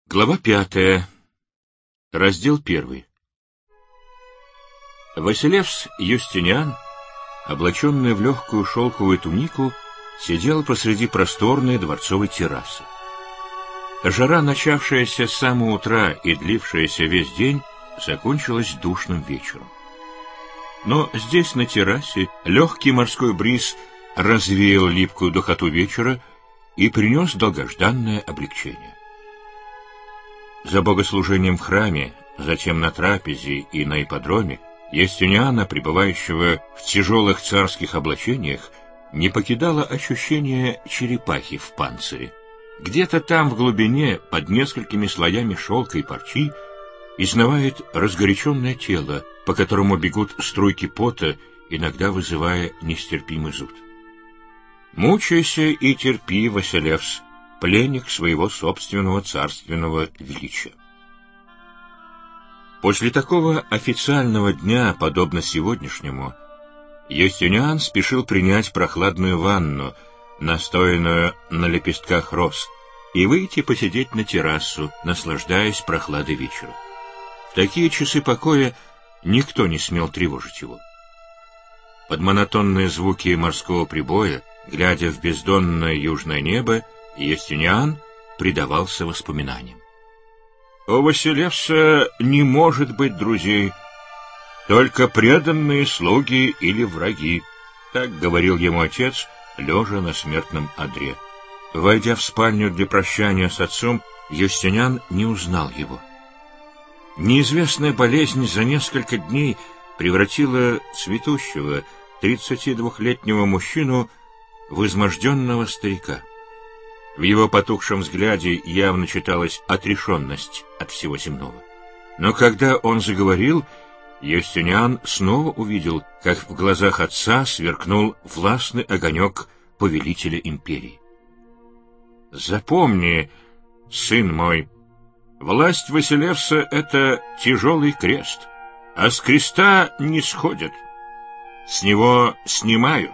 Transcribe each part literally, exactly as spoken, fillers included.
Глава пятая. Раздел первый. Василевс Юстиниан, облаченный в легкую шелковую тунику, сидел посреди просторной дворцовой террасы. Жара, начавшаяся с самого утра и длившаяся весь день, закончилась душным вечером. Но здесь, на террасе, легкий морской бриз развеял липкую духоту вечера и принес долгожданное облегчение. За богослужением в храме, затем на трапезе и на ипподроме, Юстиниана, пребывающего в тяжелых царских облачениях, не покидало ощущение черепахи в панцире. Где-то там в глубине, под несколькими слоями шелка и парчи, изнывает разгоряченное тело, по которому бегут струйки пота, иногда вызывая нестерпимый зуд. Мучайся и терпи, Василевс, пленник своего собственного царственного величия. После такого официального дня, подобно сегодняшнему, Юстиниан спешил принять прохладную ванну, настоянную на лепестках роз, и выйти посидеть на террасу, наслаждаясь прохладой вечера. В такие часы покоя никто не смел тревожить его. Под монотонные звуки морского прибоя, глядя в бездонное южное небо, Юстиниан предавался воспоминаниям. У Василевса не может быть друзей, только преданные слуги или враги, так говорил ему отец, лежа на смертном одре. Войдя в спальню для прощания с отцом, Юстиниан не узнал его. Неизвестная болезнь за несколько дней превратила цветущего тридцатидвухлетнего мужчину в изможденного старика. В его потухшем взгляде явно читалась отрешенность от всего земного. Но когда он заговорил, Юстиниан снова увидел, как в глазах отца сверкнул властный огонек повелителя империи. «Запомни, сын мой, власть Василевса — это тяжелый крест, а с креста не сходят, с него снимают.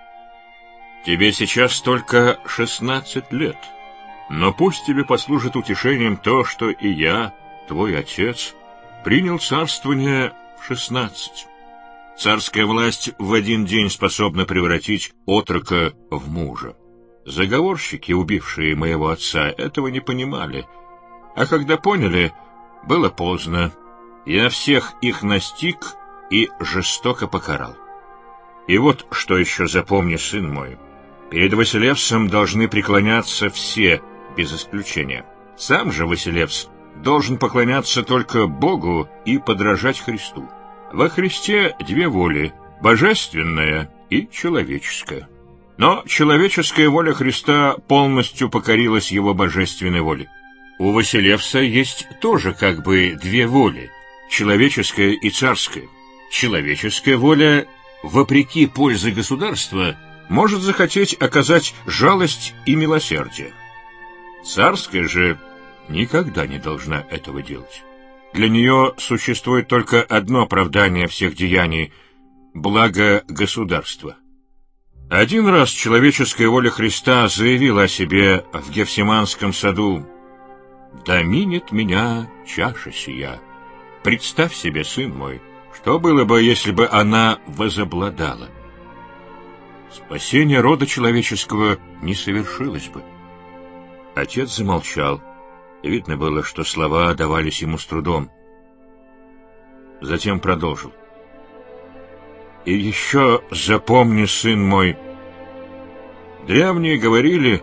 Тебе сейчас только шестнадцать лет, но пусть тебе послужит утешением то, что и я, твой отец, принял царствование в шестнадцать. Царская власть в один день способна превратить отрока в мужа. Заговорщики, убившие моего отца, этого не понимали, а когда поняли, было поздно. Я всех их настиг и жестоко покарал. И вот что еще запомни, сын мой. Перед Василевсом должны преклоняться все, без исключения. Сам же Василевс должен поклоняться только Богу и подражать Христу. Во Христе две воли — божественная и человеческая. Но человеческая воля Христа полностью покорилась его божественной воле. У Василевса есть тоже как бы две воли — человеческая и царская. Человеческая воля, вопреки пользе государства, может захотеть оказать жалость и милосердие. Царская же никогда не должна этого делать. Для нее существует только одно оправдание всех деяний — благо государства. Один раз человеческая воля Христа заявила о себе в Гефсиманском саду: «Да минет меня чаша сия». Представь себе, сын мой, что было бы, если бы она возобладала. Спасение рода человеческого не совершилось бы. Отец замолчал. Видно было, что слова давались ему с трудом. Затем продолжил. И еще запомни, сын мой, древние говорили: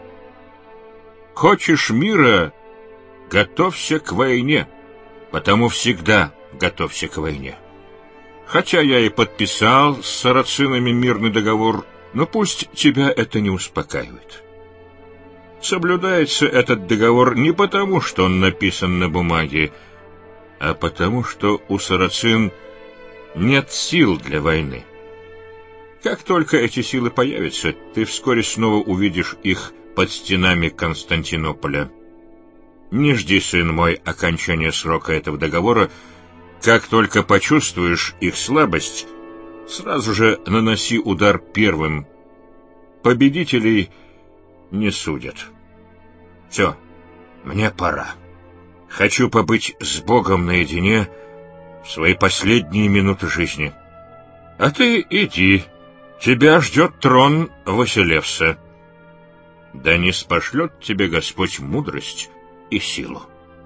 хочешь мира — готовься к войне, потому всегда готовься к войне. Хотя я и подписал с сарацинами мирный договор, но пусть тебя это не успокаивает. Соблюдается этот договор не потому, что он написан на бумаге, а потому, что у сарацин нет сил для войны. Как только эти силы появятся, ты вскоре снова увидишь их под стенами Константинополя. Не жди, сын мой, окончания срока этого договора. Как только почувствуешь их слабость, сразу же наноси удар первым. Победителей не судят. Все, мне пора. Хочу побыть с Богом наедине в свои последние минуты жизни. А ты иди, тебя ждет трон Василевса. Да не спошлет тебе Господь мудрость и силу».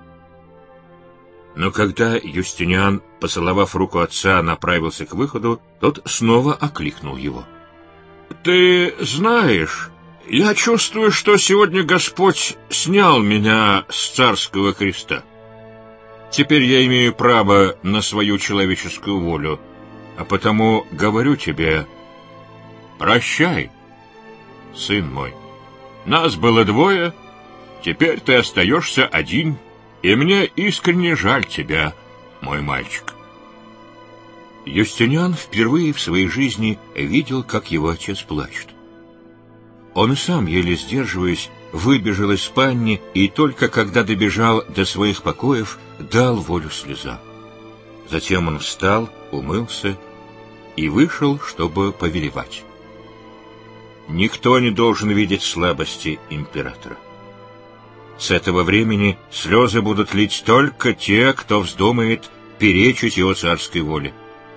Но когда Юстиниан, поцеловав руку отца, направился к выходу, тот снова окликнул его. «Ты знаешь, я чувствую, что сегодня Господь снял меня с царского креста. Теперь я имею право на свою человеческую волю, а потому говорю тебе: прощай, сын мой. Нас было двое, теперь ты остаешься один, и мне искренне жаль тебя, мой мальчик». Юстиниан впервые в своей жизни видел, как его отец плачет. Он и сам, еле сдерживаясь, выбежал из спальни и только когда добежал до своих покоев, дал волю слезам. Затем он встал, умылся и вышел, чтобы повелевать. Никто не должен видеть слабости императора. С этого времени слезы будут лить только те, кто вздумает перечить его царской воле.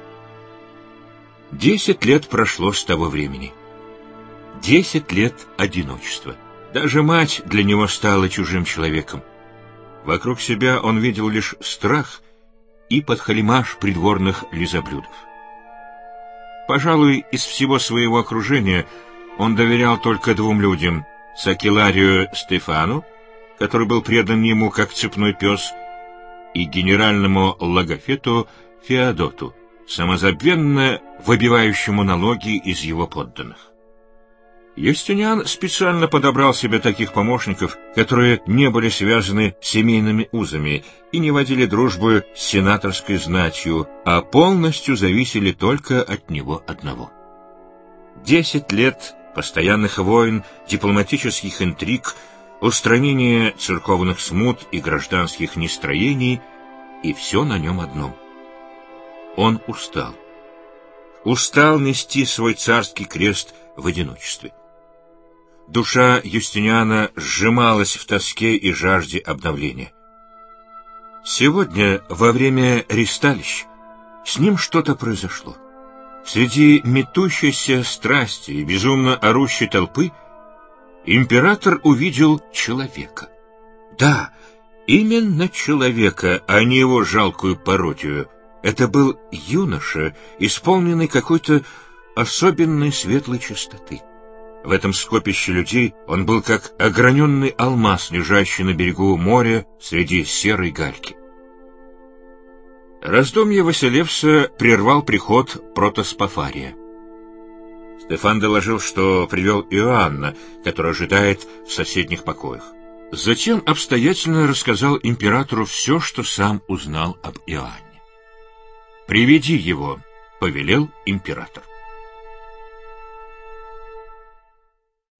Десять лет прошло с того времени. Десять лет одиночества. Даже мать для него стала чужим человеком. Вокруг себя он видел лишь страх и подхалимаш придворных лизоблюдов. Пожалуй, из всего своего окружения он доверял только двум людям — Сакеларию Стефану, который был предан ему как цепной пес, и генеральному логофету Феодоту, самозабвенно выбивающему налоги из его подданных. Юстиниан специально подобрал себе таких помощников, которые не были связаны семейными узами и не водили дружбу с сенаторской знатью, а полностью зависели только от него одного. Десять лет постоянных войн, дипломатических интриг, устранения церковных смут и гражданских нестроений, и все на нем одном. Он устал. Устал нести свой царский крест в одиночестве. Душа Юстиниана сжималась в тоске и жажде обновления. Сегодня, во время ристалищ, с ним что-то произошло. Среди метущейся страсти и безумно орущей толпы император увидел человека. Да, именно человека, а не его жалкую пародию. Это был юноша, исполненный какой-то особенной светлой чистоты. В этом скопище людей он был как ограненный алмаз, лежащий на берегу моря среди серой гальки. Раздумье Василевса прервал приход протоспофария. Стефан доложил, что привел Иоанна, который ожидает в соседних покоях. Затем обстоятельно рассказал императору все, что сам узнал об Иоанне. «Приведи его», — повелел император.